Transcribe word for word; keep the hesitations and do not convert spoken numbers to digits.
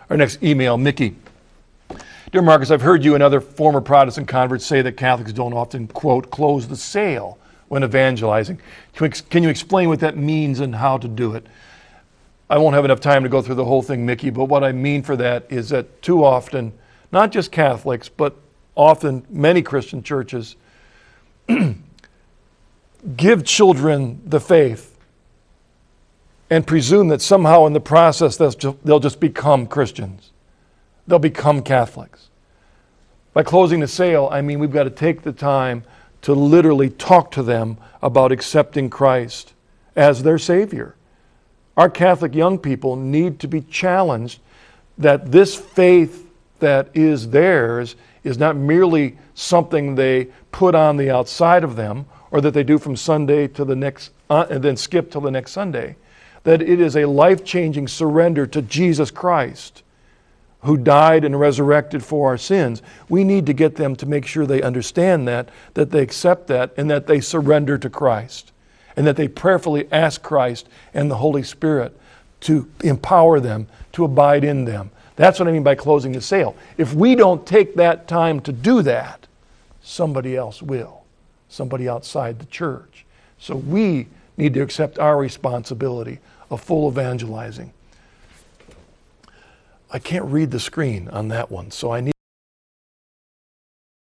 Our next email, Mickey. Dear Marcus, I've heard you and other former Protestant converts say that Catholics don't often, quote, close the sale when evangelizing. Can you explain what that means and how to do it? I won't have enough time to go through the whole thing, Mickey, but what I mean for that is that too often, not just Catholics, but often many Christian churches give children the faith and presume that somehow in the process they'll just become Christians. They'll become Catholics. By closing the sale, I mean we've got to take the time to literally talk to them about accepting Christ as their Savior. Our Catholic young people need to be challenged that this faith that is theirs is not merely something they put on the outside of them or that they do from Sunday to the next, uh, and then skip till the next Sunday. That it is a life-changing surrender to Jesus Christ, who died and resurrected for our sins. We need to get them to make sure they understand that, that they accept that, and that they surrender to Christ, and that they prayerfully ask Christ and the Holy Spirit to empower them, to abide in them. That's what I mean by closing the sale. If we don't take that time to do that, somebody else will, somebody outside the church. So we need to accept our responsibility of full evangelizing. I can't read the screen on that one, so I need